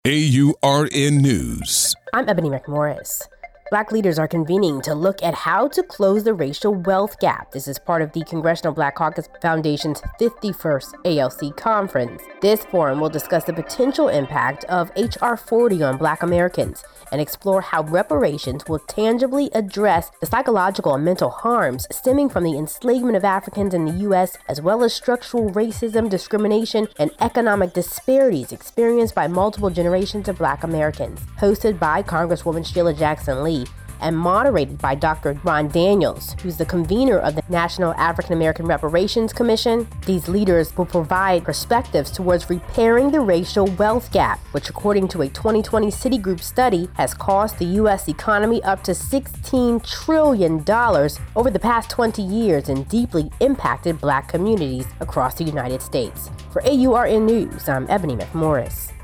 AURN News. I'm Ebony McMorris. Black leaders are convening to look at how to close the racial wealth gap. This is part of the Congressional Black Caucus Foundation's 51st ALC conference. This forum will discuss the potential impact of H.R. 40 on Black Americans and explore how reparations will tangibly address the psychological and mental harms stemming from the enslavement of Africans in the U.S., as well as structural racism, discrimination, and economic disparities experienced by multiple generations of Black Americans. Hosted by Congresswoman Sheila Jackson Lee and moderated by Dr. Ron Daniels, who's the convener of the National African American Reparations Commission. These leaders will provide perspectives towards repairing the racial wealth gap, which according to a 2020 Citigroup study has cost the U.S. economy up to $16 trillion over the past 20 years and deeply impacted Black communities across the United States. For AURN News, I'm Ebony McMorris.